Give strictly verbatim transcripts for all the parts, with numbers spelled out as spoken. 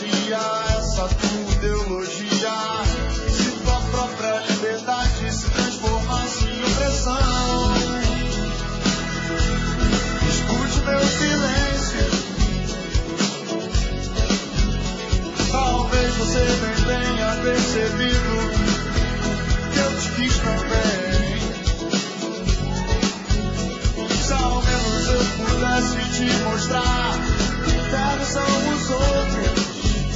rebeldia, essa tua ideologia. Se tua própria liberdade se transformasse em opressão, escute meu silêncio. Talvez você nem tenha percebido que eu te quis também. Se ao menos eu pudesse te mostrar quem são os outros.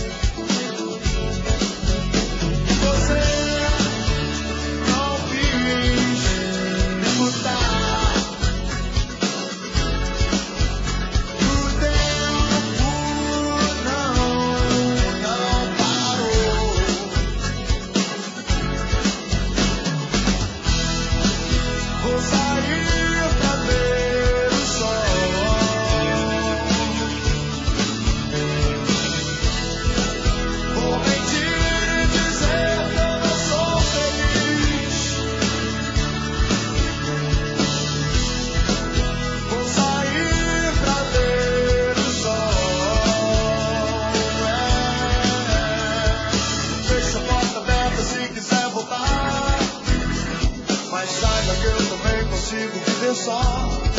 Você não quis escutar. O tempo não, não parou. Vou sair pra ver o sol. Vou mentir e dizer que eu não sou feliz. Vou sair pra ver o sol. É. Deixa a porta aberta se quiser voltar, mas saiba que eu também consigo viver só.